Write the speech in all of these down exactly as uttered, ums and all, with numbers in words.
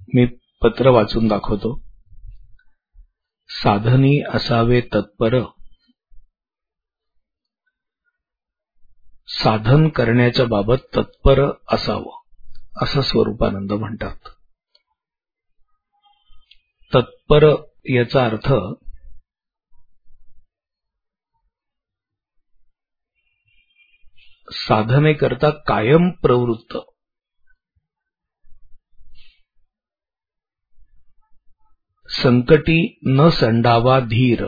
मी पत्र वाचून दाखवतो. साधनी असावे तत्पर, साधन करण्याच्या बाबत तत्पर असावं, असं स्वरूपानंद म्हणतात. तत्पर याचा अर्थ साधनेकरता कायम प्रवृत्त, संकटी न संडावा धीर.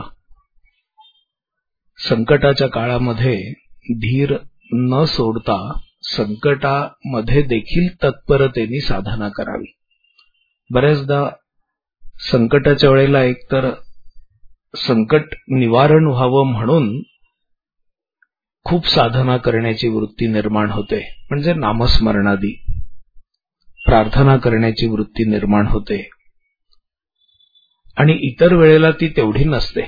संकटाच्या काळामध्ये धीर न सोडता संकटामध्ये देखील तत्परतेने साधना करावी. बऱ्याचदा संकटाच्या वेळेला एकतर संकट निवारण व्हावं म्हणून खूप साधना करण्याची वृत्ती निर्माण होते, म्हणजे नामस्मरणादी प्रार्थना करण्याची वृत्ती निर्माण होते, आणि इतर वेळेला ती तेवढी नसते.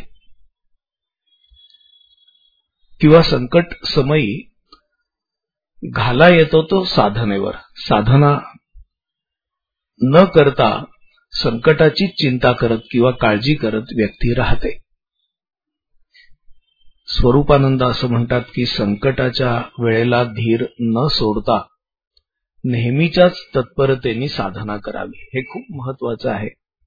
किंवा संकट समयी घाला येतो तो साधनेवर. साधना न करता संकटाची चिंता करत किंवा काळजी करत व्यक्ती राहते. स्वरूपानंद असं म्हणतात की संकटाच्या वेळेला धीर न सोडता नेहमीच्याच तत्परतेने साधना करावी. हे खूप महत्वाचं आहे.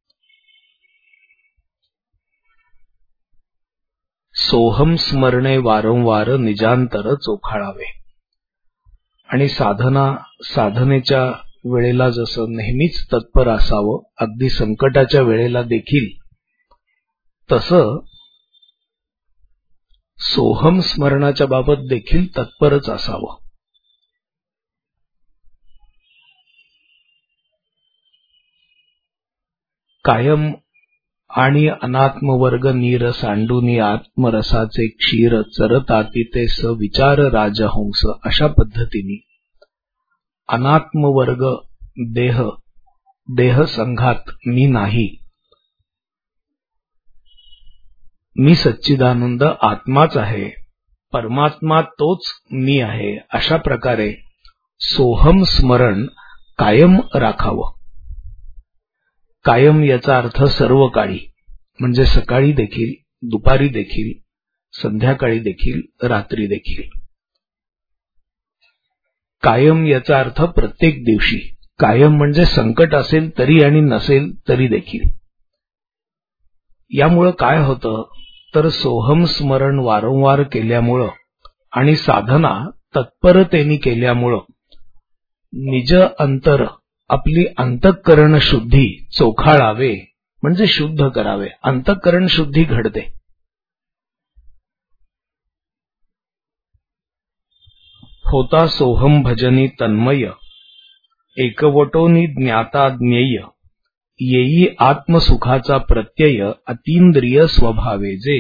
सोहम स्मरणे वारंवार निजांतर चोखाळावे. आणि साधना साधनेच्या वेळेला जसं नेहमीच तत्पर असावं, अगदी संकटाच्या वेळेला देखील तसं सोहम स्मरणाच्या बाबत देखील तत्परच असावं. कायम आणि अनात्मवर्ग नीर सांडूनी आत्मरसाचे क्षीर चरताती ते स विचार राजहंस. अशा पद्धतीने अनात्मवर्ग देह देह संघात मी नाही, मी सच्चिदानंद आत्माच आहे, परमात्मा तोच मी आहे, अशा प्रकारे सोहम स्मरण कायम राखावं. कायम याचा अर्थ सर्व काळी, म्हणजे सकाळी देखील, दुपारी देखील, संध्याकाळी देखील, रात्री देखील. कायम याचा अर्थ प्रत्येक दिवशी. कायम म्हणजे संकट असेल तरी आणि नसेल तरी देखील. यामुळं काय होतं तर सोहम स्मरण वारंवार केल्यामुळं आणि साधना तत्परतेने केल्यामुळं निज अंतर, आपली अंतःकरण शुद्धी चोखाळावे, म्हणजे शुद्ध करावे. अंतःकरण शुद्धी घडते. होता सोहम भजनी तन्मय, एकवटोनी ज्ञाता ज्ञेय, येई आत्मसुखाचा प्रत्यय, अतींद्रिय स्वभावे जे.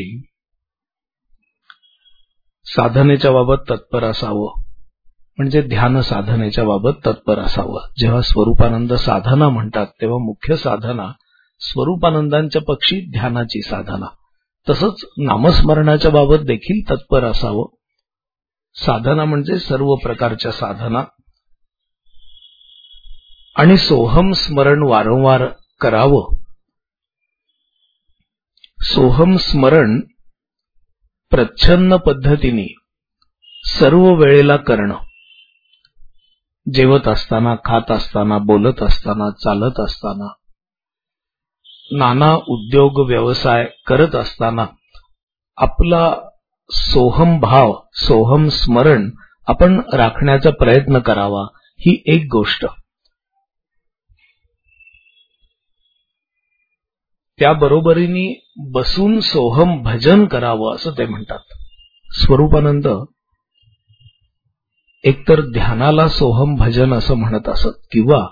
साधनेच्या बाबत तत्पर असावं, म्हणजे ध्यान साधनेच्या बाबत तत्पर असावं. जेव्हा स्वरूपानंद साधना म्हणतात तेव्हा मुख्य साधना स्वरूपानंदांच्या पक्षी ध्यानाची साधना. तसंच नामस्मरणाच्या बाबत देखील तत्पर असावं. साधना म्हणजे सर्व प्रकारच्या साधना. आणि सोहम स्मरण वारंवार करावं. सोहम स्मरण प्रच्छन्न पद्धतीने सर्व वेळेला करणं. जेवत असताना, खात असताना, बोलत असताना, चालत असताना, नाना उद्योग व्यवसाय करत असताना आपला सोहम भाव, सोहम स्मरण आपण राखण्याचा प्रयत्न करावा. ही एक गोष्ट. त्याबरोबरीने बसून सोहम भजन करावं असं ते म्हणतात. स्वरूपानंद एकतर ध्यानाला सोहम भजन असं म्हणत असत, किंवा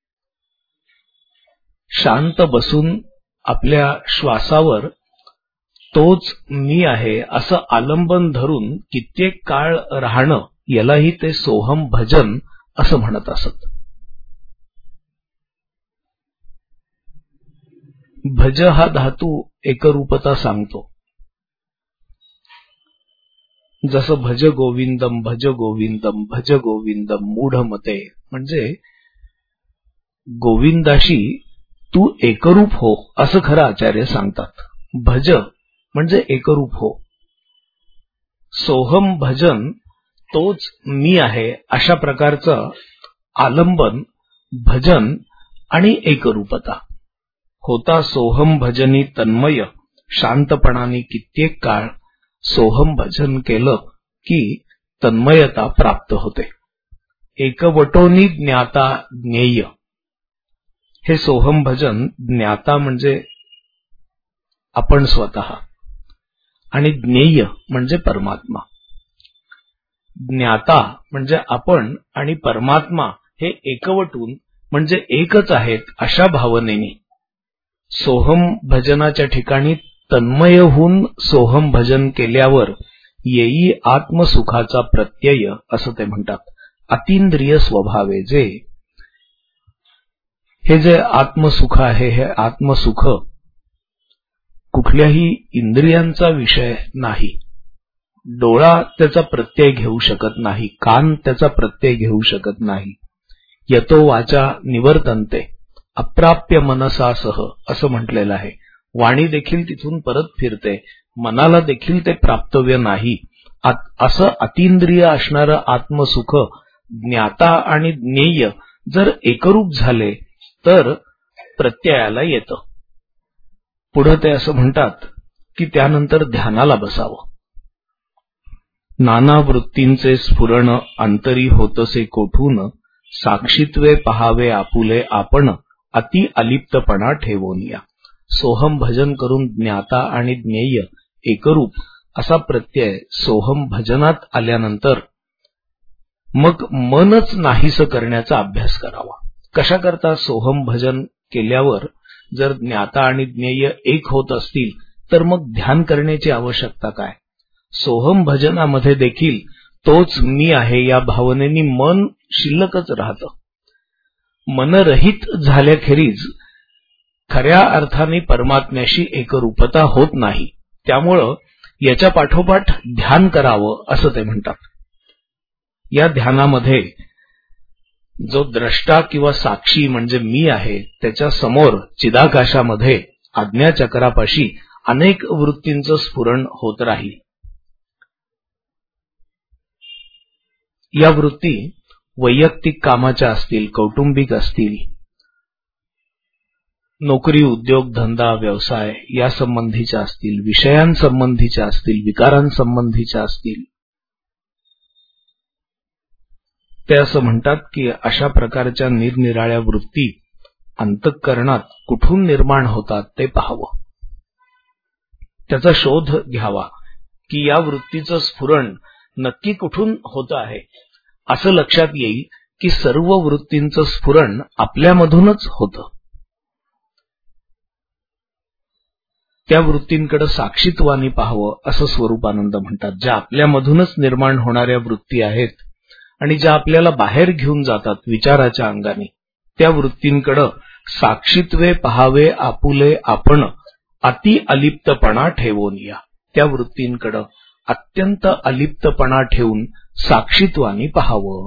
शांत बसून आपल्या श्वासावर तोच मी आहे असं आलंबन धरून कित्येक काळ राहणं, यालाही ते सोहम भजन असं म्हणत असत. भज हा धातू एकरूपता सांगतो. जसं भज गोविंदम भज गोविंदम भज गोविंदम मूढ मते, म्हणजे गोविंदाशी तू एकरूप हो असं खरं आचार्य सांगतात. भज म्हणजे एकरूप हो. सोहम भजन तोच मी आहे अशा प्रकारचं आलंबन, भजन आणि एकरूपता. होता सोहम भजनी तन्मय, शांतपणाने कित्येक काळ सोहम भजन केलं की तन्मयता प्राप्त होते. एकवटोनी ज्ञाता ज्ञेय. हे सोहम भजन ज्ञाता म्हणजे आपण स्वतः आणि ज्ञेय म्हणजे परमात्मा. ज्ञाता म्हणजे आपण आणि परमात्मा हे एकवटून म्हणजे एकच आहेत अशा भावनेने सोहम भजनाच्या ठिकाणी तन्मय होऊन सोहम भजन केल्यावर येई आत्मसुखाचा प्रत्यय असं ते म्हणतात. अतींद्रिय स्वभावे जे हे जे आत्मसुख आहे, हे आत्मसुख कुठल्याही इंद्रियांचा विषय नाही. डोळा त्याचा प्रत्यय घेऊ शकत नाही, कान त्याचा प्रत्यय घेऊ शकत नाही. यतो वाचा निवर्तन्ते अप्राप्य मनसासह असं म्हटलेलं आहे. वाणी देखील तिथून परत फिरते, मनाला देखील ते प्राप्तव्य नाही. असं अतींद्रिय असणारं आत्मसुख ज्ञाता आणि ज्ञेय जर एकरूप झाले तर प्रत्ययाला येतं. पुढे ते असं म्हणतात की त्यानंतर ध्यानाला बसावं. नाना वृत्तींचे स्फुरण अंतरी होतसे कोठून, साक्षीत्वे पहावे आपुले आपण अति अलिप्तपणा ठेवोनिया. सोहम भजन करून ज्ञाता आणि ज्ञेय एकरूप असा प्रत्यय सोहम भजनात आल्यानंतर मग मनच नाहीसं करण्याचा अभ्यास करावा. कशा करता सोहम भजन केल्यावर जर ज्ञाता आणि ज्ञेय एक होत असतील तर मग ध्यान करण्याची आवश्यकता काय. सोहम भजनामध्ये देखील तोच मी आहे या भावनेने मन शिल्लकच राहतं. मनरहित झाल्याखेरीज खऱ्या अर्थाने परमात्म्याशी एकरूपता होत नाही. त्यामुळं याच्या पाठोपाठ ध्यान करावं असं ते म्हणतात. या ध्यानामध्ये जो द्रष्टा किंवा साक्षी म्हणजे मी आहे त्याच्या समोर चिदाकाशामध्ये आज्ञाचक्रापाशी अनेक वृत्तींचं स्फुरण होत राहील. या वृत्ती वैयक्तिक कामाच्या असतील, कौटुंबिक असतील, नोकरी, उद्योग, धंदा, व्यवसाय या संबंधीच्या असतील, विषयांसंबंधीच्या असतील, विकारांसंबंधीच्या असतील. ते असं म्हणतात की अशा प्रकारच्या निरनिराळ्या वृत्ती अंतःकरणात कुठून निर्माण होतात ते पाहावं. त्याचा शोध घ्यावा की या वृत्तीचं स्फुरण नक्की कुठून होतं आहे. असं लक्षात येईल की सर्व वृत्तींचं स्फुरण आपल्यामधूनच होतं. त्या वृत्तींकडे साक्षीत्वाने पाहावं असं स्वरूपानंद म्हणतात. ज्या आपल्यामधूनच निर्माण होणाऱ्या वृत्ती आहेत आणि ज्या आपल्याला बाहेर घेऊन जातात विचाराच्या अंगाने, त्या वृत्तींकडे साक्षीत्वे पहावे आपुले आपण अति अलिप्तपणा ठेवोनिया. त्या वृत्तींकडे अत्यंत अलिप्तपणा ठेवून साक्षीत्वाने पाहावं.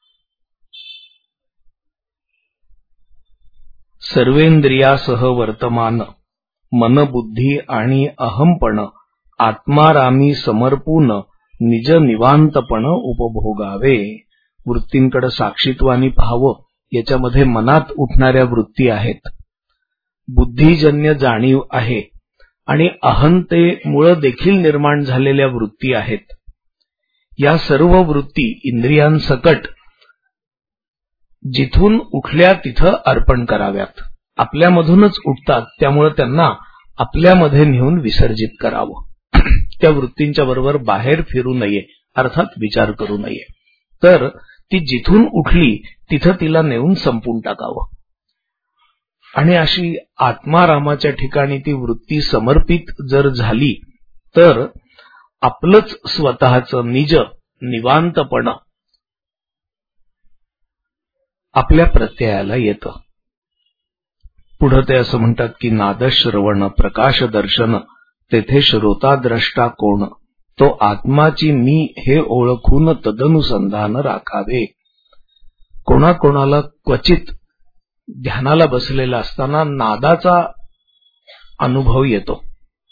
सर्वेंद्रियासह वर्तमान मन, बुद्धी आणि अहंपण आत्मारामी समर्पून निज निवांतपण उपभोगावे. वृत्तींकडे साक्षीत्वाने पाहावं. याच्यामध्ये मनात उठणाऱ्या वृत्ती आहेत, बुद्धिजन्य जाणीव आहे आणि अहंतेमुळे देखील निर्माण झालेल्या वृत्ती आहेत. या सर्व वृत्ती इंद्रियांसकट जिथून उठल्या तिथं अर्पण कराव्यात. आपल्यामधूनच उठतात, त्यामुळे त्यांना आपल्यामध्ये नेऊन विसर्जित करावं. त्या वृत्तींच्या बरोबर बाहेर फिरू नये, अर्थात विचार करू नये. तर ती जिथून उठली तिथं तिला नेऊन संपून टाकावं. आणि अशी आत्मारामाच्या ठिकाणी ती वृत्ती समर्पित जर झाली तर आपलंच स्वतःचं निज निवांतपण आपल्या प्रत्ययाला येतं. पुढे ते असं म्हणतात की नादश्रवण प्रकाश दर्शन तेथे श्रोता द्रष्टा कोण, तो आत्माची मी हे ओळखून तदनुसंधान राखावे. कोणाकोणाला क्वचित ध्यानाला बसलेला असताना नादाचा अनुभव येतो,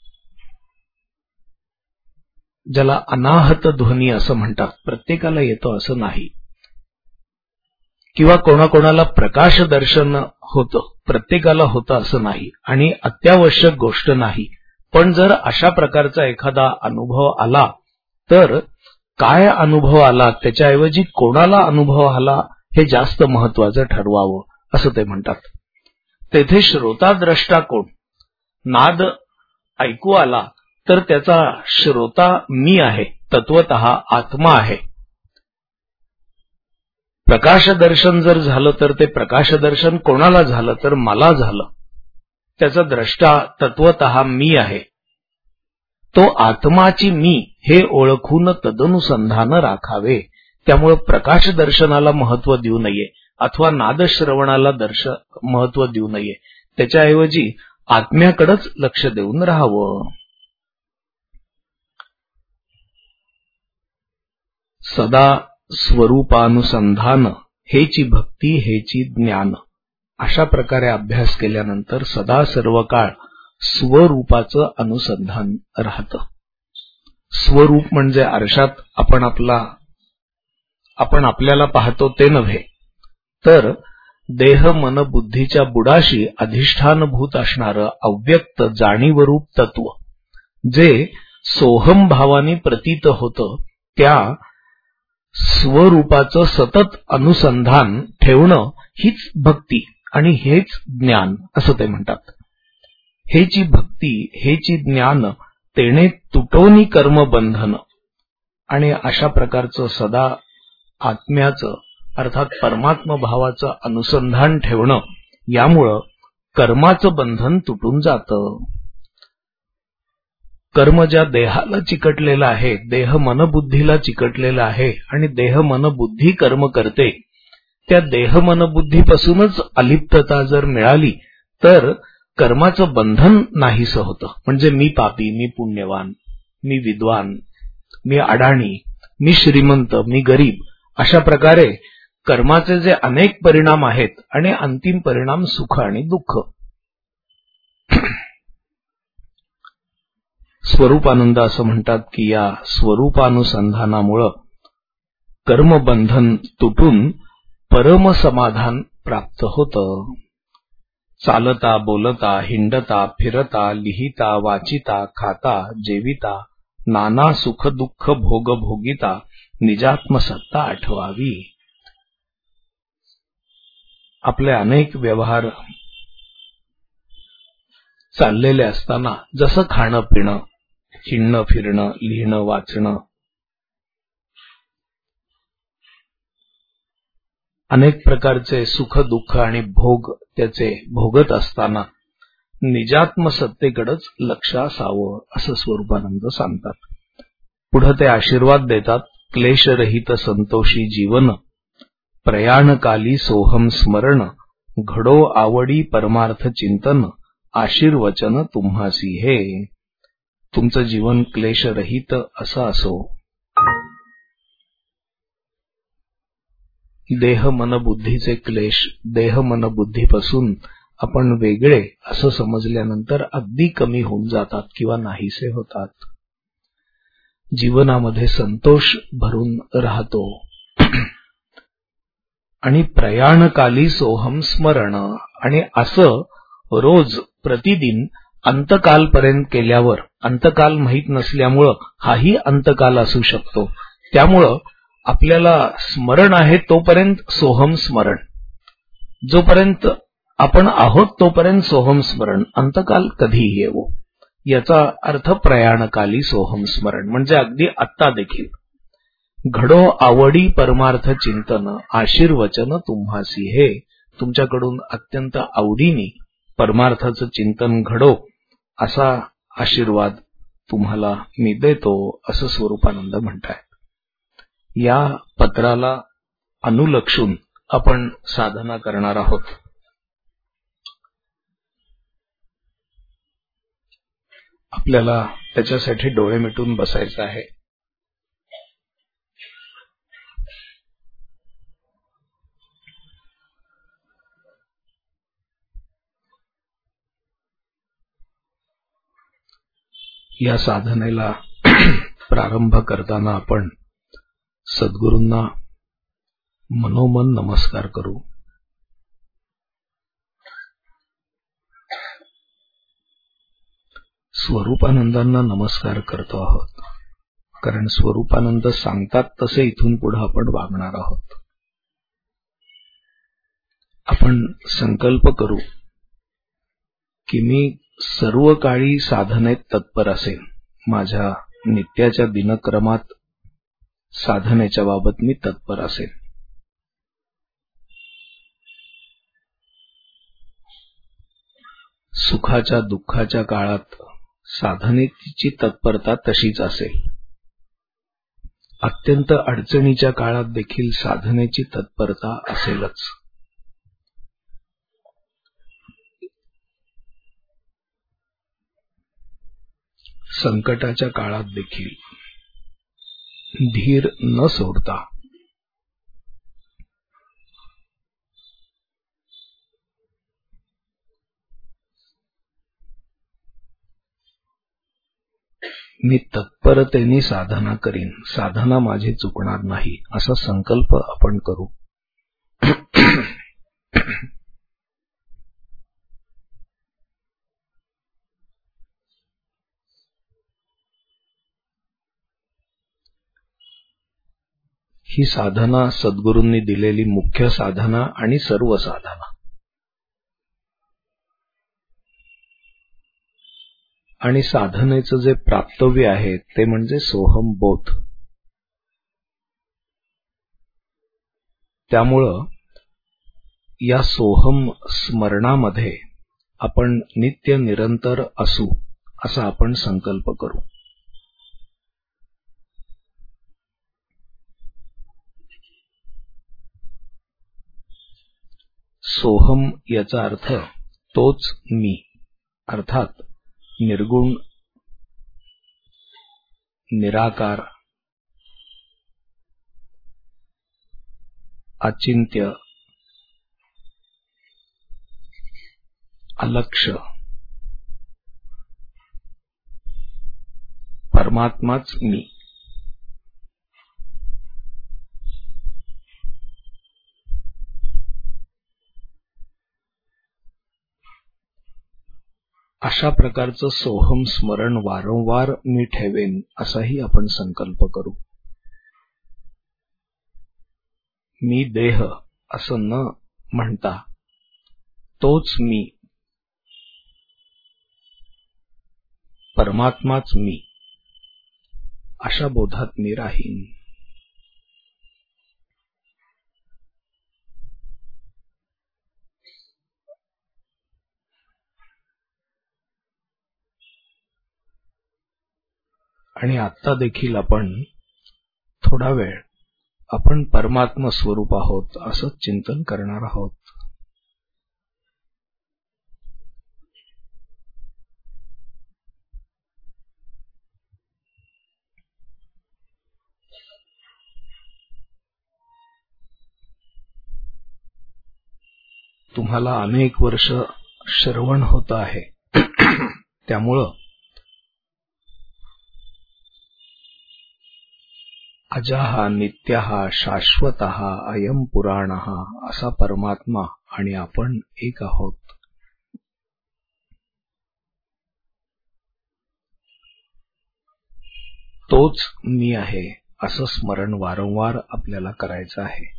ज्याला अनाहत ध्वनी असं म्हणतात. प्रत्येकाला येतो असं नाही. किंवा कोणाकोणाला प्रकाश दर्शन होतं, प्रत्येकाला होतं असं नाही आणि अत्यावश्यक गोष्ट नाही. पण जर अशा प्रकारचा एखादा अनुभव आला तर काय अनुभव आला त्याच्याऐवजी कोणाला अनुभव आला हे जास्त महत्वाचं ठरवावं असं ते म्हणतात. तेथे श्रोता द्रष्टा कोण? नाद ऐकू आला तर त्याचा श्रोता मी आहे, तत्वतः आत्मा आहे. प्रकाशदर्शन जर झालं तर ते प्रकाशदर्शन कोणाला झालं तर मला झालं. त्याचा द्रष्टा तत्वतः मी आहे. तो आत्माची मी हे ओळखून तदनुसंधान राखावे. त्यामुळे प्रकाशदर्शनाला महत्व देऊ नये अथवा नादश्रवणाला दर्श महत्व देऊ नये. त्याच्याऐवजी आत्म्याकडेच लक्ष देऊन राहावं. सदा स्वरूपानुसंधान हेची भक्ती हेची ज्ञान. अशा प्रकारे अभ्यास केल्यानंतर सदा सर्व काळ स्वरूपाचं अनुसंधान राहतं. स्वरूप म्हणजे आरशात आपण आपला आपण आपल्याला पाहतो ते नव्हे, तर देह मन बुद्धीच्या बुडाशी अधिष्ठानभूत असणारं अव्यक्त जाणीवरूप तत्व जे सोहम भावाने प्रतीत होतं, त्या स्वरूपाचं सतत अनुसंधान ठेवणं हीच भक्ती आणि हेच ज्ञान असं ते म्हणतात. हेची भक्ती हेची ज्ञान तेने तुटोनी कर्मबंधन. आणि अशा प्रकारचं सदा आत्म्याचं अर्थात परमात्म भावाचं अनुसंधान ठेवणं, यामुळं कर्माचं बंधन तुटून जातं. कर्म ज्या देहाला चिकटलेलं आहे, देह मनबुद्धीला चिकटलेलं आहे आणि देह मनबुद्धी कर्म करते, त्या देह मनबुद्धीपासूनच अलिप्तता जर मिळाली तर कर्माचं बंधन नाहीसं होतं. म्हणजे मी पापी, मी पुण्यवान, मी विद्वान, मी अडाणी, मी श्रीमंत, मी गरीब, अशा प्रकारे कर्माचे जे अनेक परिणाम आहेत आणि अंतिम परिणाम सुख आणि दुःख. स्वरूपानंद असं म्हणतात की या स्वरूपानुसंधानामुळं कर्मबंधन तुटून परमसमाधान प्राप्त होतं. चालता बोलता हिंडता फिरता लिहिता वाचिता खाता जेविता नाना सुख दुःख भोग भोगिता निजात्मसत्ता आठवावी. आपले अनेक व्यवहार चाललेले असताना जसं खाणं पिणं, हिंडणं फिरणं, लिहिणं वाचणं, अनेक प्रकारचे सुख दुःख आणि भोग त्याचे भोगत असताना निजात्मसत्तेकडेच लक्ष असावं असं स्वरूपानंद सांगतात. पुढे ते आशीर्वाद देतात. क्लेशरहित संतोषी जीवन प्रयाणकाली सोहम स्मरण घडो आवडी परमार्थ चिंतन आशीर्वचन तुम्हासी हे. तुमचं जीवन क्लेशरहित असं असो. देह मन बुद्धीचे क्लेश, देह मन बुद्धीपासून आपण वेगळे असं समजल्यानंतर अगदी कमी होऊन जातात किंवा नाहीसे होतात. जीवनामध्ये संतोष भरून राहतो. आणि प्रयाणकाली सोहम स्मरण, आणि असं रोज प्रतिदिन अंतकालपर्यंत केल्यावर, अंतकाल माहीत नसल्यामुळं हाही अंतकाल असू शकतो, त्यामुळं आपल्याला स्मरण आहे तोपर्यंत सोहम स्मरण, जोपर्यंत आपण आहोत तोपर्यंत सोहम स्मरण, अंतकाल कधीही येवो. याचा अर्थ प्रयाणकाली सोहम स्मरण म्हणजे अगदी आत्ता देखील. घडो आवडी परमार्थ चिंतन आशीर्वचन तुम्हासी हे. तुमच्याकडून अत्यंत आवडीने परमार्थाचं चिंतन घडो असा आशीर्वाद तुम्हाला मी देतो असं स्वरूपानंद म्हणतायत. या पत्राला अनुलक्षून आपण साधना करणार आहोत. आपल्याला त्याच्यासाठी डोळे मिटून बसायचं आहे. या साधनेला प्रारंभ करताना आपण सद्गुरूंना मनोमन नमस्कार करू. स्वरूपानंदांना नमस्कार करतो आहोत, कारण स्वरूपानंद सांगतात तसे इथून पुढे आपण वागणार आहोत. आपण संकल्प करू की मी सर्व काळी साधनेत तत्पर असेन. माझ्या नित्याच्या दिनक्रमात साधनेच्या बाबत मी तत्पर असेन. सुखाच्या दुःखाच्या काळात साधनेची तत्परता तशीच असेल. अत्यंत अडचणीच्या काळात देखील साधनेची तत्परता असेलच. संकटाच्या काळात देखील धीर न सोडता मी तत्परतेने साधना करीन, साधना माझी चुकणार नाही, असा संकल्प आपण करू. ही साधना सद्गुरूंनी दिलेली मुख्य साधना आणि सर्व साधना. आणि साधनेचं जे प्राप्तव्य आहे ते म्हणजे सोहम बोध. त्यामुळं या सोहम स्मरणामध्ये आपण नित्य निरंतर असू, असा आपण संकल्प करू. सोहम याचा अर्थ तोच मी, अर्थात निर्गुण, निराकार, अचिंत्य, अलक्ष्य, परमात्माच मी. अशा प्रकारचं सोहम स्मरण वारंवार मी ठेवेन, असाही आपण संकल्प करू. मी देह असं न म्हणता तोच मी, परमात्माच मी, अशा बोधात मी राहीन. आणि आता देखील आपण थोडा वेळ आपण परमात्मा स्वरूप आहोत असं चिंतन करणार आहोत. तुम्हाला अनेक वर्ष श्रवण होत आहे, त्यामुळं अजाः नित्यः शाश्वतः अयं पुराणः असा परमात्मा आणि आपण एक आहोत. तोच मी आहे असं स्मरण वारंवार आपल्याला करायचं आहे.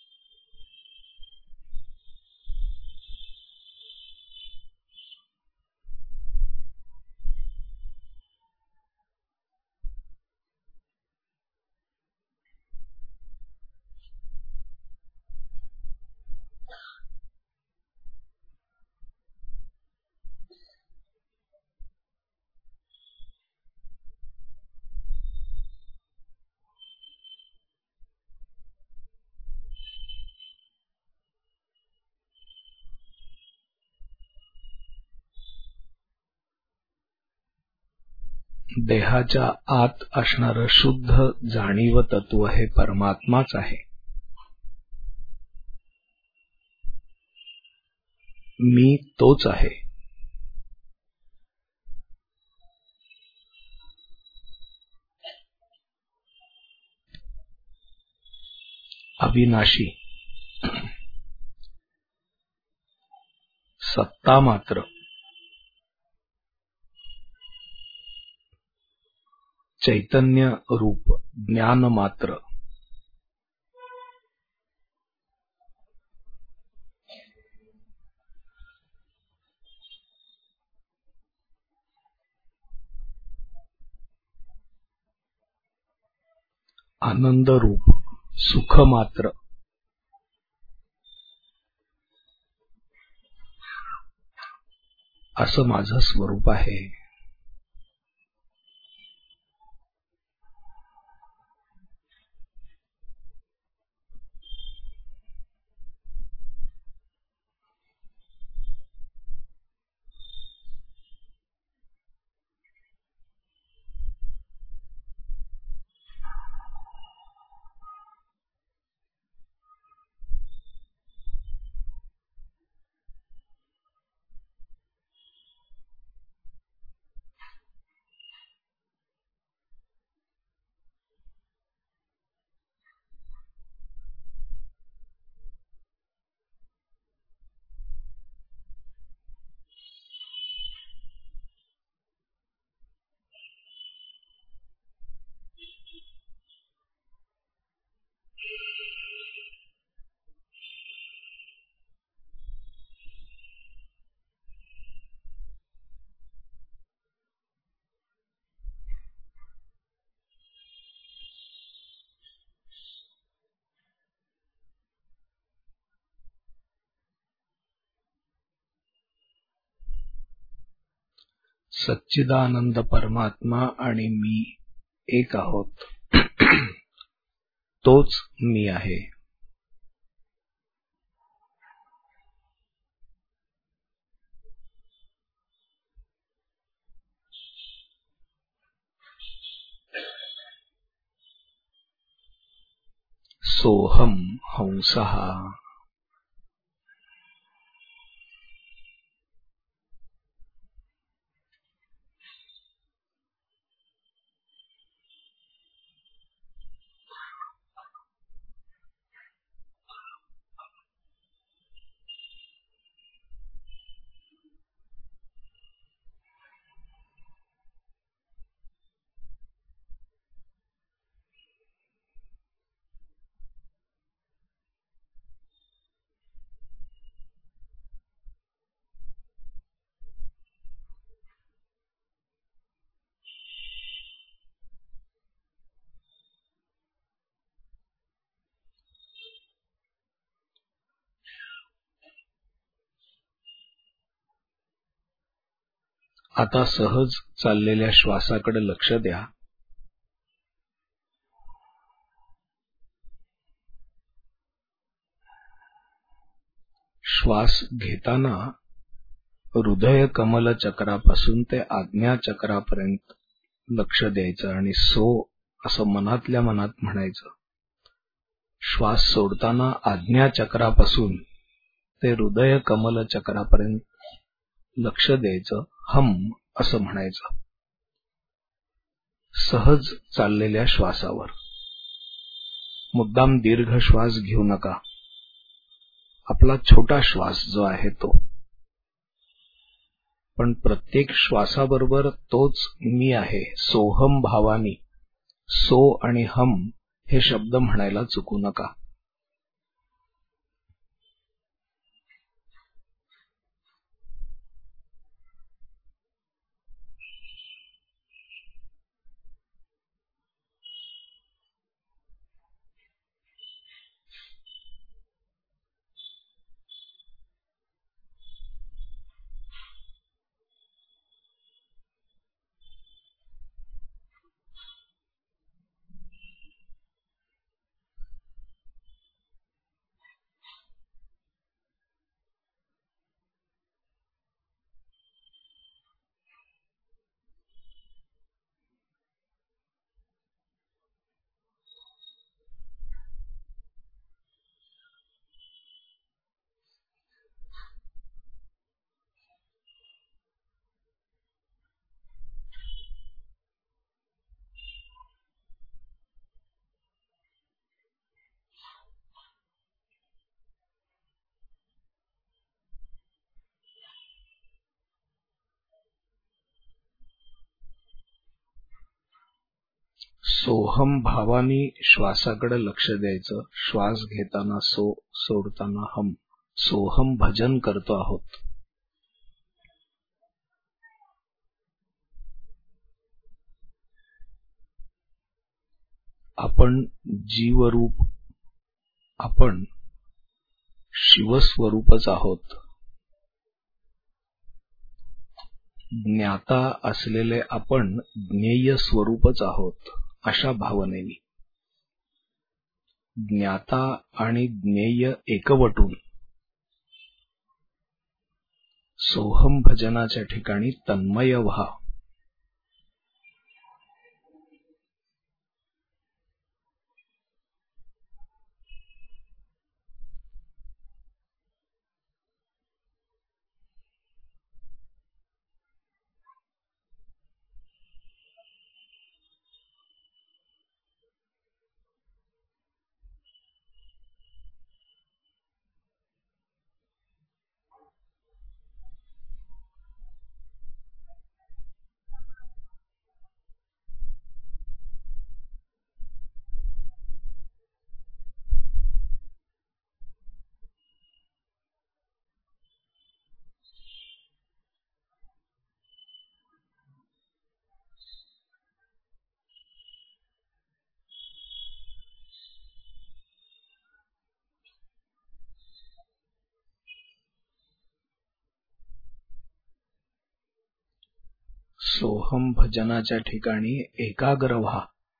देहाच्या आत असणारं शुद्ध जाणीव तत्व हे परमात्माच आहे. मी तोच आहे. अविनाशी सत्ता मात्र चैतन्य रूप ज्ञान मात्र आनंद रूप सुख मात्र असं माझं स्वरूप आहे. सच्चिदानंद परमात्मा आणि मी एक आहोत. तोच मी आहे. सोहम हंसः. आता सहज चाललेल्या श्वासाकडे लक्ष द्या. श्वास घेताना हृदय कमल चक्रापासून ते आज्ञा चक्रापर्यंत लक्ष द्यायचं आणि सो असं मनातल्या मनात म्हणायचं. श्वास सोडताना आज्ञा चक्रापासून ते हृदय कमल चक्रापर्यंत लक्ष द्यायचं. हम असं म्हणायचं. सहज चाललेल्या श्वासावर मुद्दाम दीर्घ श्वास घेऊ नका. आपला छोटा श्वास जो आहे तो, पण प्रत्येक श्वासाबरोबर तोच मी आहे सोहम भावानी सो आणि हम हे शब्द म्हणायला चुकू नका. सोहम भावानी श्वासाकडे लक्ष द्यायचं. श्वास घेताना सो, सोडताना हम. सोहम भजन करतो आहोत. आपण जीवरूप, आपण शिवस्वरूपच आहोत. ज्ञाता असलेले आपण ज्ञेय स्वरूपच आहोत, अशा भावनेनी. ज्ञाता आणि ज्ञेय एकवटून सोहम भजनाच्या ठिकाणी तन्मय व्हा. सोहम भजनाच्या ठिकाणी एकाग्र व्हा.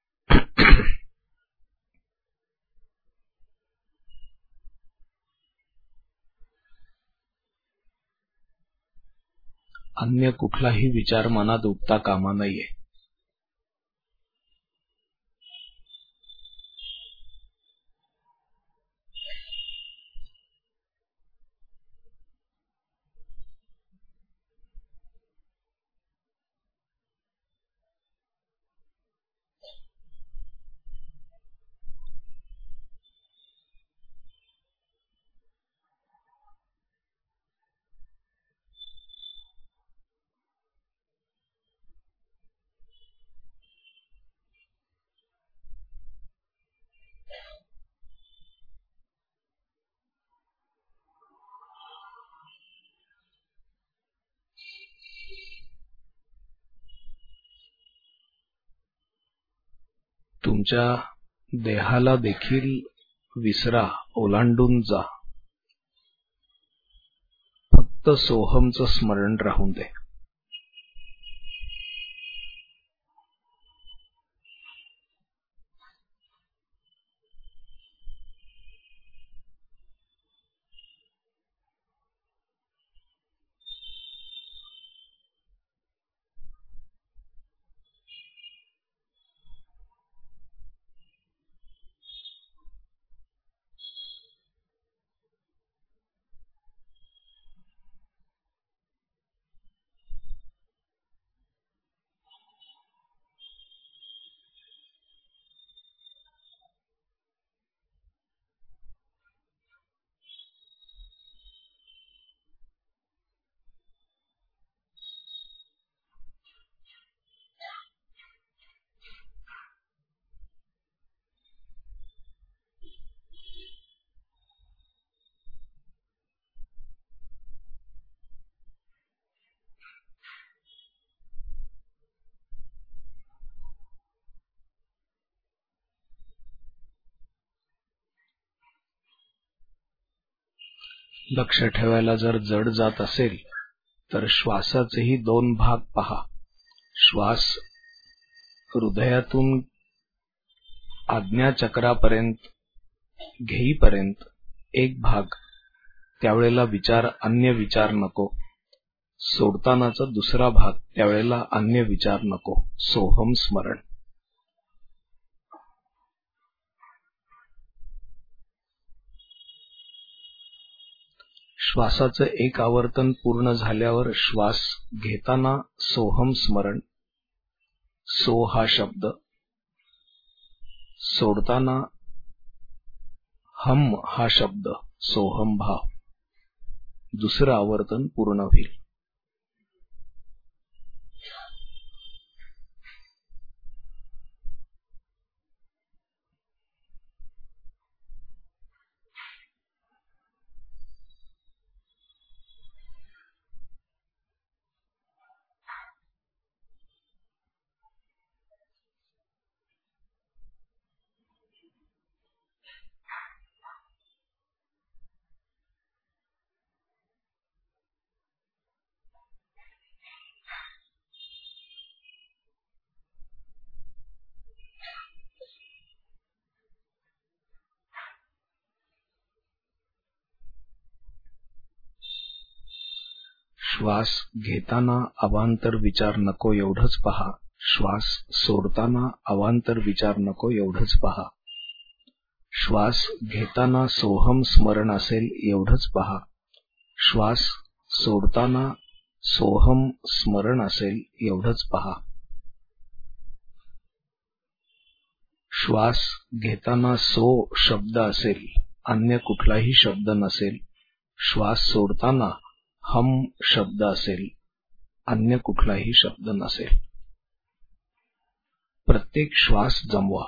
अन्य कुठलाही विचार मनात उठता कामा नये. तुमच्या देहाला देखील विसरा, ओलांडून जा. फक्त सोहमचं स्मरण राहून दे. लक्ष ठेवायला जर जड जात असेल तर श्वासाचेही दोन भाग पहा. श्वास हृदयातून आज्ञाचक्रापर्यंत घेईपर्यंत एक भाग, त्यावेळेला विचार, अन्य विचार नको. सोडतानाचा दुसरा भाग, त्यावेळेला अन्य विचार नको. सोहम स्मरण. श्वासाचं एक आवर्तन पूर्ण झाल्यावर श्वास घेताना सोहम स्मरण, सो हा शब्द, सोडताना हम हा शब्द, सोहम भाव. दुसरं आवर्तन पूर्ण होईल. श्वास घेताना अवांतर विचार नको एवढंच पहा. श्वास सोडताना अवांतर विचार नको एवढंच पहा. श्वास घेताना सोहम स्मरण असेल एवढंच पहा. श्वास सोडताना सोहम स्मरण असेल एवढंच पहा. श्वास घेताना सो शब्द असेल, अन्य कुठलाही शब्द नसेल. श्वास सोडताना हम शब्द असेल, अन्य कुठलाही शब्द नसेल. प्रत्येक श्वास जमवा.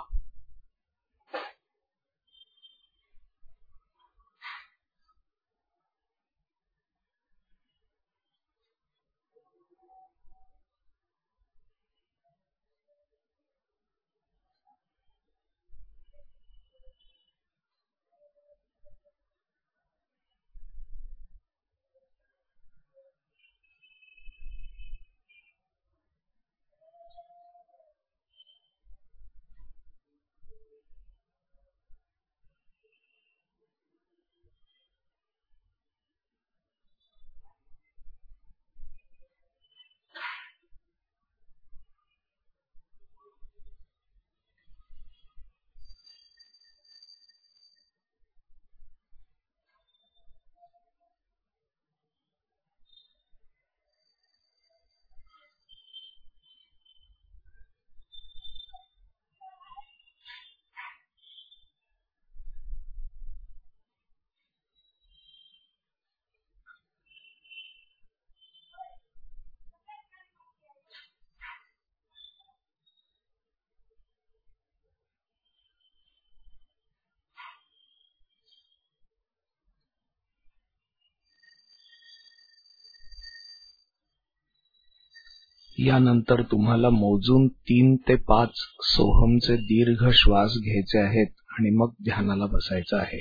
यानंतर तुम्हाला मोजून तीन ते पाच सोहमचे दीर्घ श्वास घ्यायचे आहेत आणि मग ध्यानाला बसायचं आहे.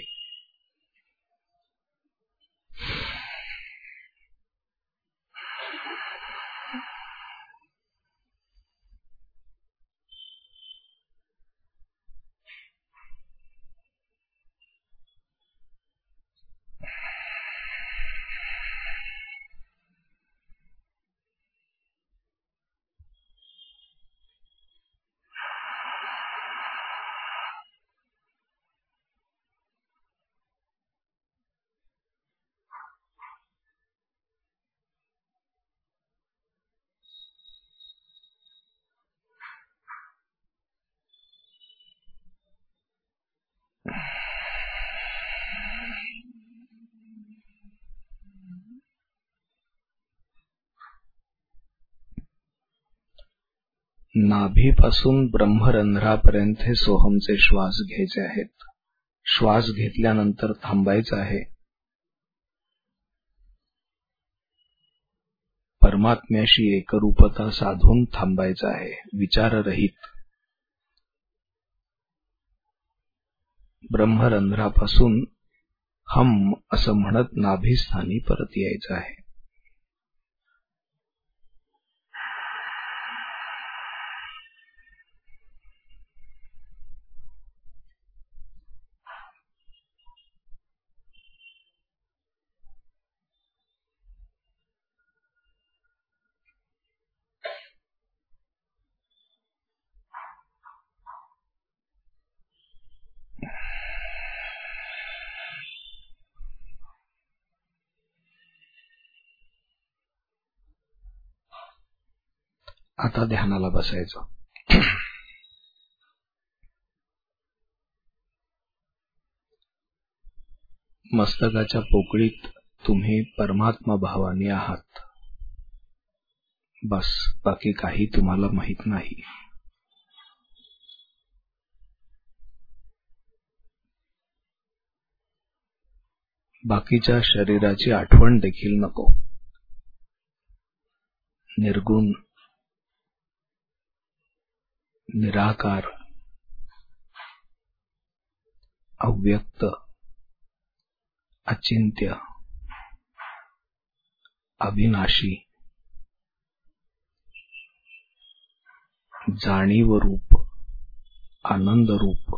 नाभीपासून ब्रह्मरंध्रापर्यंत हे सोहमचे श्वास घ्यायचे आहेत. श्वास घेतल्यानंतर थांबायचं आहे. परमात्म्याशी एकरूपता साधून थांबायचं आहे, विचाररहित. ब्रह्मरंध्रापासून हम असं म्हणत नाभीस्थानी परत यायचं आहे. आता ध्यानाला बसायचं. मस्तकाच्या पोकळीत तुम्ही परमात्मा भावानी आहात. बस, बाकी काही तुम्हाला माहित नाही. बाकीच्या शरीराची आठवण देखील नको. निर्गुण, निराकार, अव्यक्त, अचिंत्य, अविनाशी, जाणीव रूप, आनंद रूप,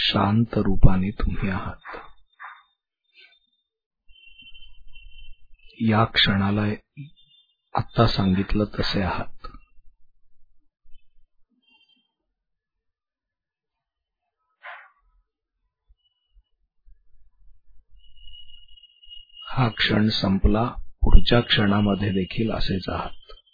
शांत रूपाने तुम्ही आहात. या क्षणाला आत्ता सांगितलं तसे आहात. हा क्षण संपला, पुढच्या क्षणामध्ये देखील असेच आहात.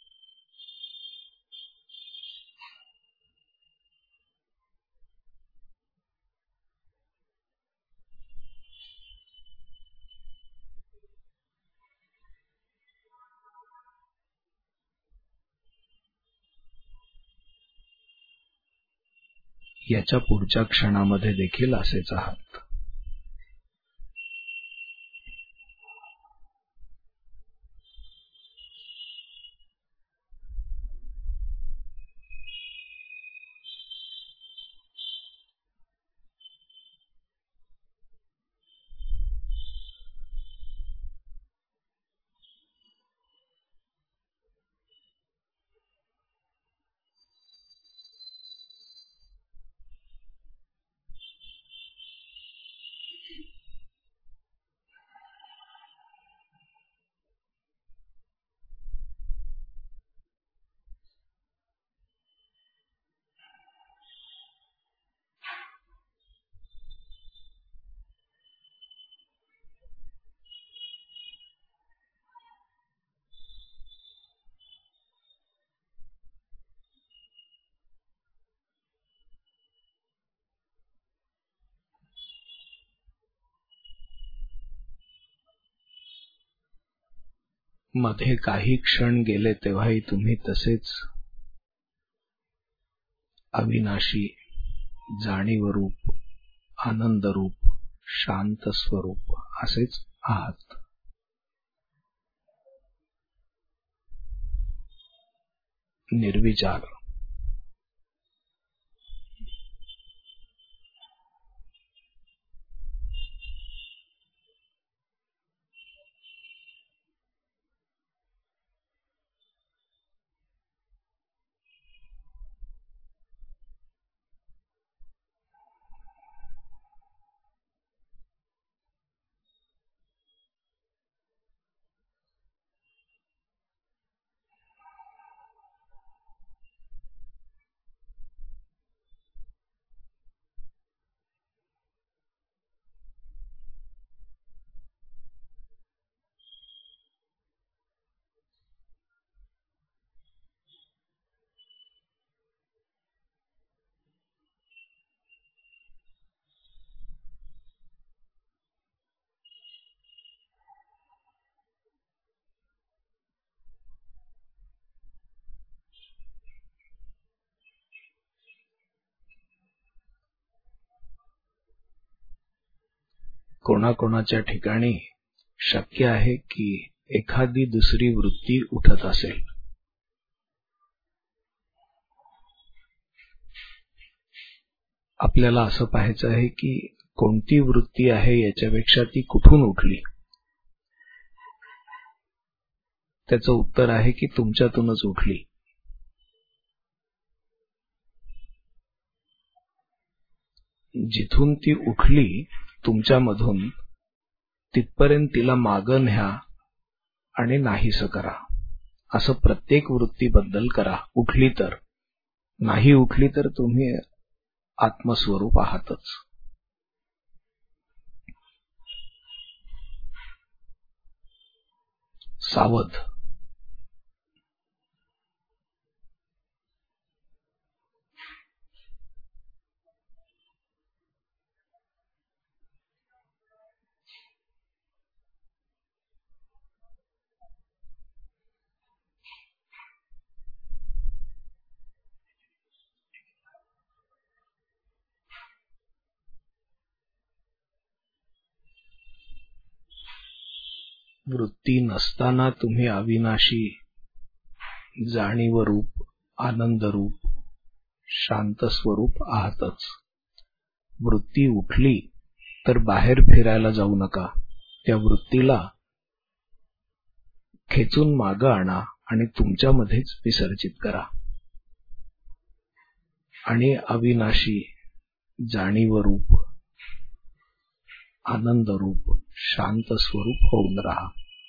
याच्या पुढच्या क्षणामध्ये देखील असेच आहात. मध्ये काही क्षण गेले तेव्हाही तुम्ही तसेच अविनाशी, जाणीवरूप, आनंदरूप, शांत स्वरूप असेच आहात. निर्विचार. कोणाकोणाच्या ठिकाणी शक्य आहे की एखादी दुसरी वृत्ती उठत असेल. आपल्याला असं पाहायचं आहे की कोणती वृत्ती आहे याच्यापेक्षा ती कुठून उठली. त्याचं उत्तर आहे की तुमच्यातूनच उठली. जिथून ती उठली तुमच्यामधून, तिथपर्यंत तिला मागं न्या आणि नाहीसं करा. असं प्रत्येक वृत्तीबद्दल करा. उठली तर, नाही उठली तर तुम्ही आत्मस्वरूप आहातच. सावध. वृत्ती नसताना तुम्ही अविनाशी, जाणीवरूप, आनंदरूप, शांत स्वरूप आहातच. वृत्ती उठली तर बाहेर फिरायला जाऊ नका. त्या वृत्तीला खेचून मागं आणा आणि तुमच्यामध्येच विसर्जित करा. आणि अविनाशी, जाणीवरूप, आनंद रूप शांत स्वरूप होऊन राहा.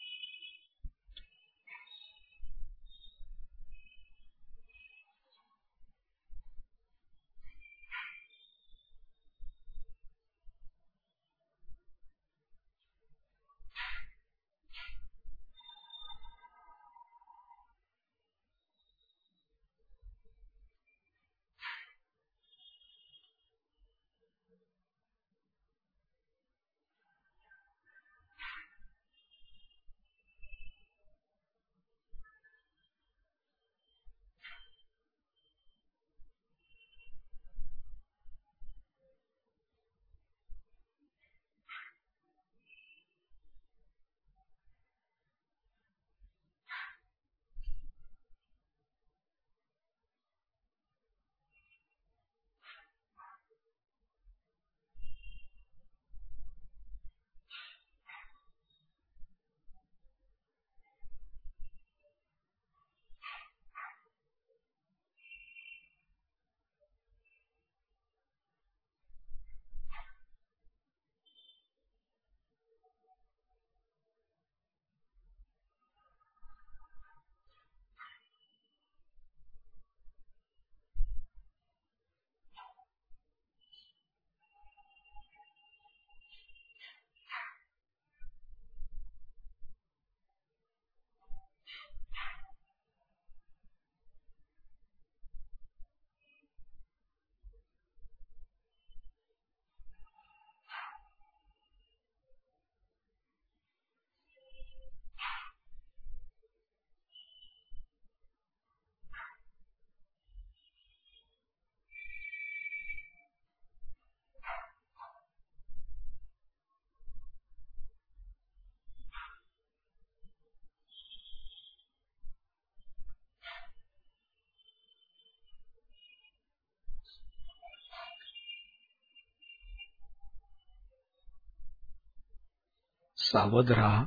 सावध राहा.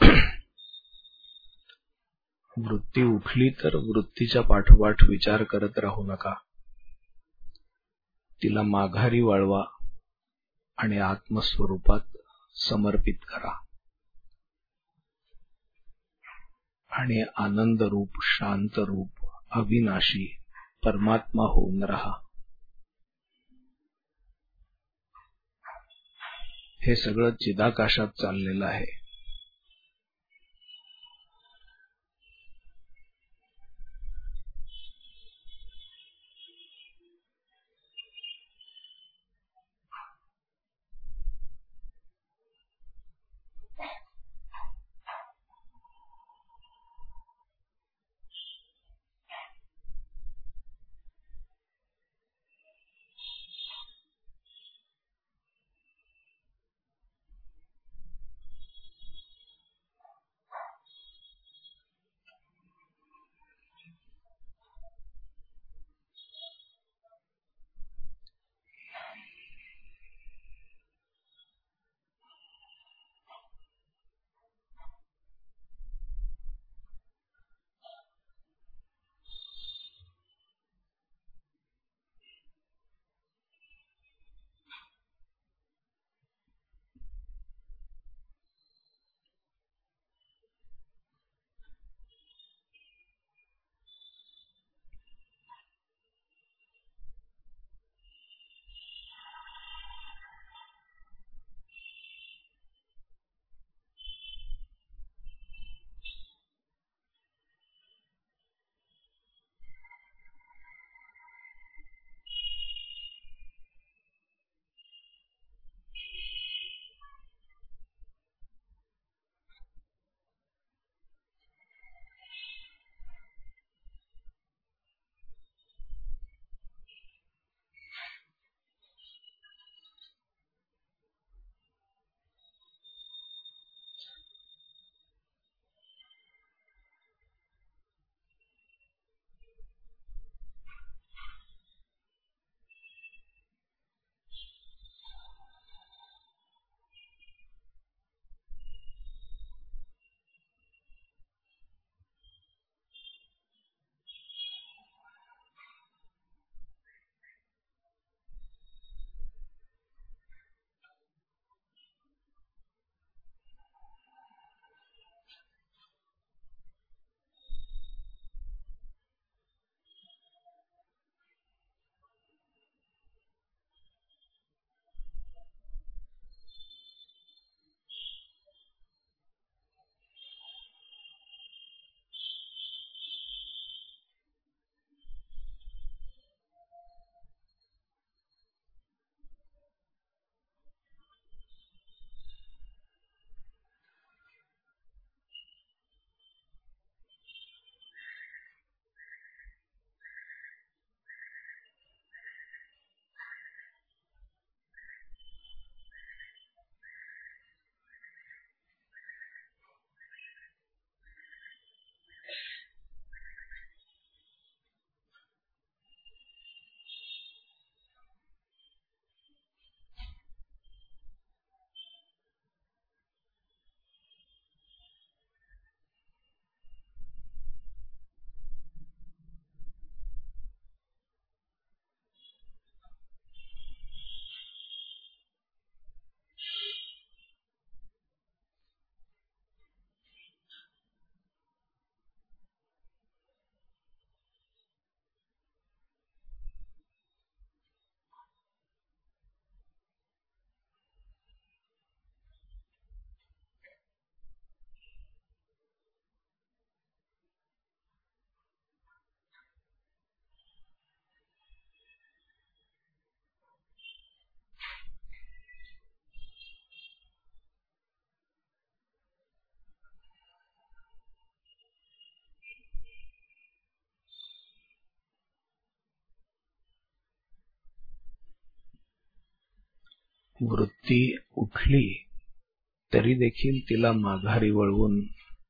वृत्ती उठली तर वृत्तीच्या पाठोपाठ विचार करत राहू नका. तिला माघारी वळवा आणि आत्मस्वरूपात समर्पित करा आणि आनंद रूप शांत रूप अविनाशी परमात्मा होऊन राहा. हे सगळं चिदाकाशात चाललेलं आहे. वृत्ती उठली तरी देखील तिला माघारी वळवून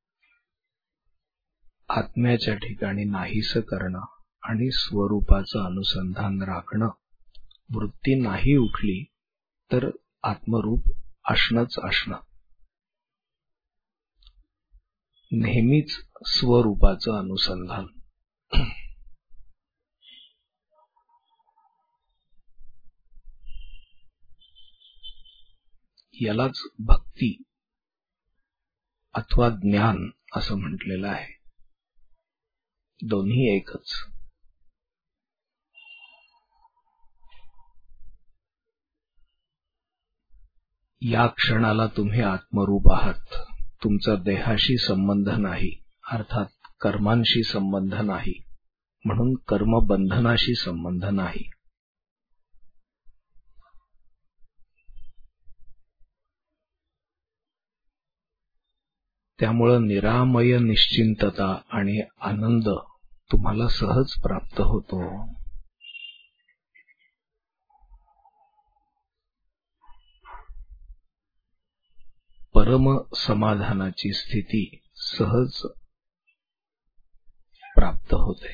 आत्म्याच्या ठिकाणी नाहीसं करणं आणि स्वरूपाचं अनुसंधान राखणं. वृत्ती नाही उठली तर आत्मरूप असणंच असणं. नेहमीच स्वरूपाचं अनुसंधान. यालाच भक्ती अथवा ज्ञान असं म्हटलेलं आहे. दोन्ही एकच. या क्षणाला तुम्ही आत्मरूप आहात. तुमचा देहाशी संबंध नाही, अर्थात कर्मांशी संबंध नाही, म्हणून कर्मबंधनाशी संबंध नाही. त्यामुळं निरामय निश्चिंतता आणि आनंद तुम्हाला सहज प्राप्त होतो. परम समाधानाची स्थिती सहज प्राप्त होते.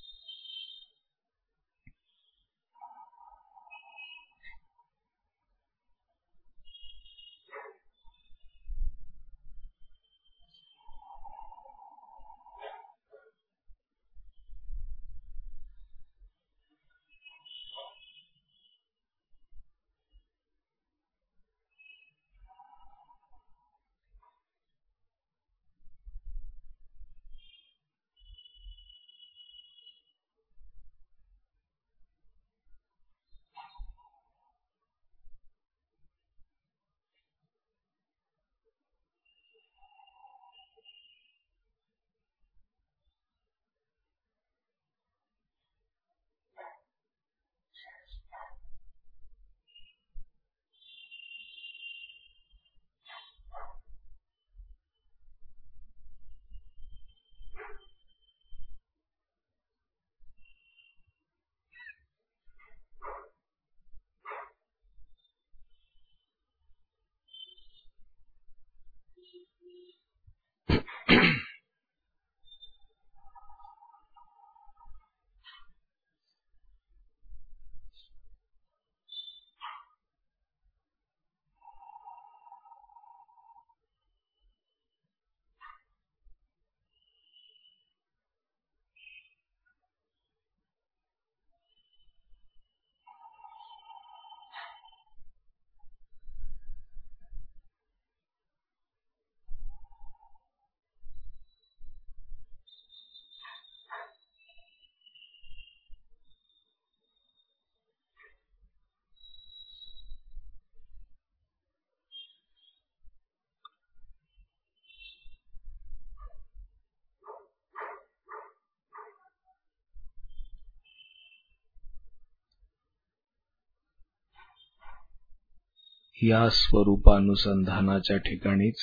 या स्वरूपानुसंधानाच्या ठिकाणीच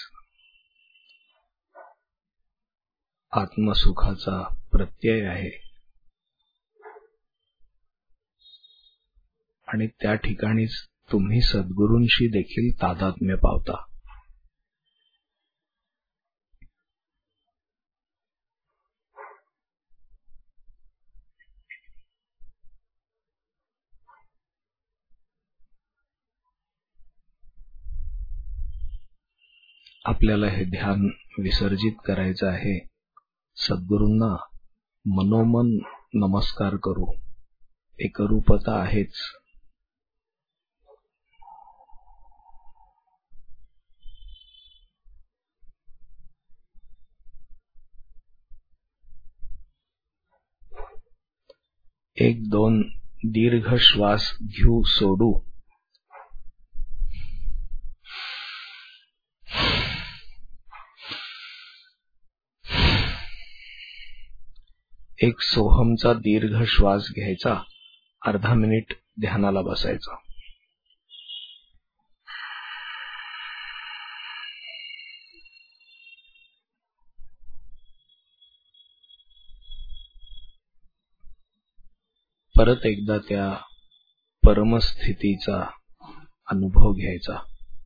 आत्मसुखाचा प्रत्यय आहे आणि त्या ठिकाणीच तुम्ही सद्गुरूंशी देखील तादात्म्य पावता. आपल्याला हे ध्यान विसर्जित करायचं आहे. सद्गुरूंना मनोमन नमस्कार करू. एकरूपता आहेच. एक दोन दीर्घ श्वास घेऊ सोडू. एक सोहमचा दीर्घ श्वास घ्यायचा. अर्धा मिनिट ध्यानाला बसायचा. परत एकदा त्या परमस्थितीचा अनुभव घ्यायचा.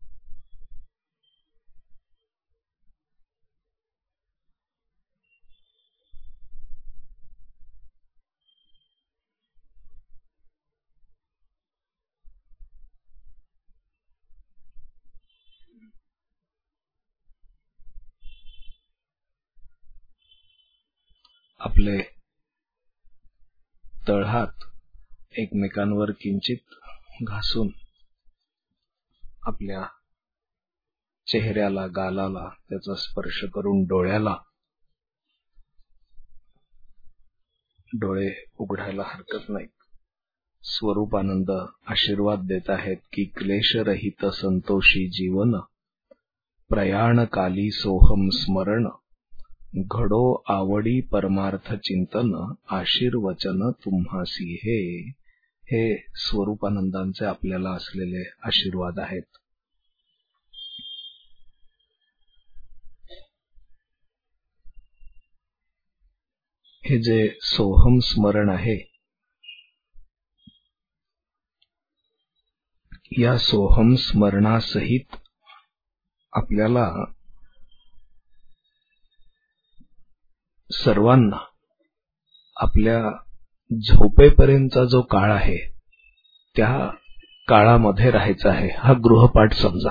आपले तळहात एकमेकांवर किंचित घासून आपल्या चेहऱ्याला, गालाला त्याचा स्पर्श करून डोळ्याला डोळे उघडायला हरकत नाही. स्वरूपानंद आशीर्वाद देत आहेत की क्लेशरहित संतोषी जीवन, प्रयाणकाली सोहम स्मरण, घडो आवडी परमार्थ चिंतन, आशीर्वचन तुम्हासी हे. हे स्वरूपानंदांचे आपल्याला असलेले आशीर्वाद आहेत. हे जे सोहम स्मरण आहे, या सोहम स्मरणासहित आपल्याला सर्वांना आपल्या झोपेपर्यंतचा जो काळ आहे त्या काळामध्ये राहायचं आहे. हा गृहपाठ समजा.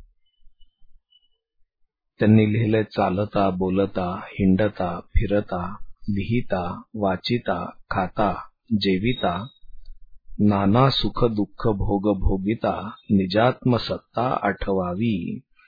त्यांनी लिहिले, चालता, बोलता, हिंडता, फिरता, लिहिता, वाचिता, खाता, जेविता, नाना सुख दुःख भोग भोगिता, निजात्म सत्ता आठवावी.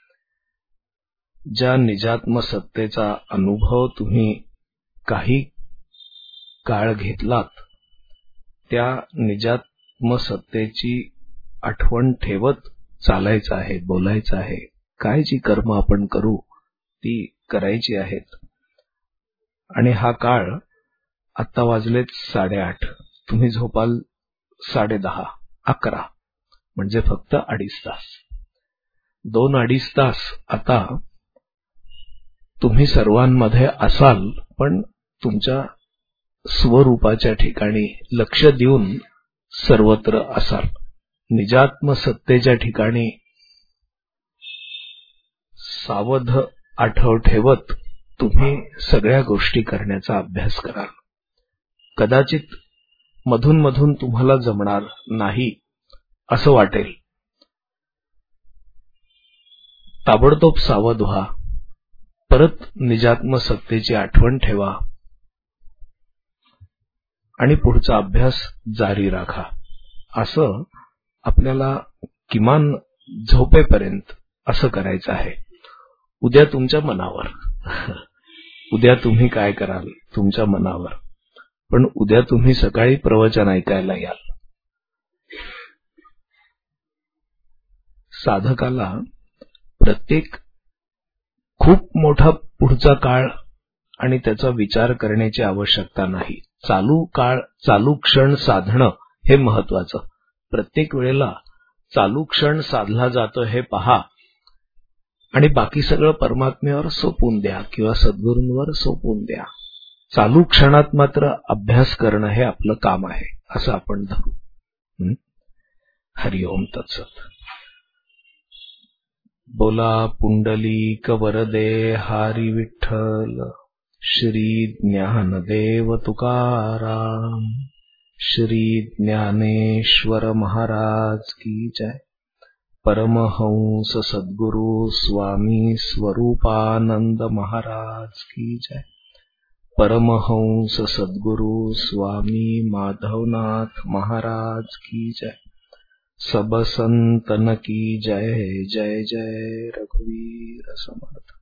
ज्या निजात्म सत्तेचा अनुभव तुम्ही काही काळ घेतलात, त्या निजात्म सत्तेची आठवण ठेवत चालायचं आहे, बोलायचं आहे. काय जी कर्म आपण करू ती करायची आहेत. आणि हा काळ, आत्ता वाजलेत साडेआठ, तुम्ही झोपाल साडे दहा, अकरा, म्हणजे फक्त अडीच तास. दोन अडीच तास आता तुम्ही सर्वांमध्ये असाल, पण तुमच्या स्वरूपाच्या ठिकाणी लक्ष देऊन सर्वत्र असाल. निजात्म सत्तेच्या ठिकाणी सावध आठव ठेवत तुम्ही सगळ्या गोष्टी करण्याचा अभ्यास कराल. कदाचित मधून मधून तुम्हाला जमणार नाही असं वाटेल. ताबडतोब सावध व्हा, परत निजात्म सत्तेची आठवण ठेवा आणि पुढचा अभ्यास जारी राखा. असं आपल्याला किमान झोपेपर्यंत असं करायचं आहे. उद्या तुमच्या मनावर, उद्या तुम्ही काय कराल तुमच्या मनावर, पण उद्या तुम्ही सकाळी प्रवचन ऐकायला याल. साधकाला प्रत्येक खूप मोठा पुढचा काळ आणि त्याचा विचार करण्याची आवश्यकता नाही. चालू काळ, चालू क्षण साधणं हे महत्वाचं. प्रत्येक वेळेला चालू क्षण साधला जातो हे पहा आणि बाकी सगळं परमात्म्यावर सोपवून द्या किंवा सद्गुरूंवर सोपवून द्या. चालू क्षणात मात्र अभ्यास करणं हे आपलं काम आहे असं आपण धरू. हरिओम तत्सत. बोला पुंडलीक वरदे हरी विठ्ठल. श्री ज्ञानदेव तुकाराम. श्री ज्ञानेश्वर महाराज की जय. परमहंस सद्गुरु स्वामी स्वरूपानंद महाराज की जय. परमहंस सद्गुरु स्वामी माधवनाथ महाराज की जय. सब संतन की जय. जय जय रघुवीर समर्थ.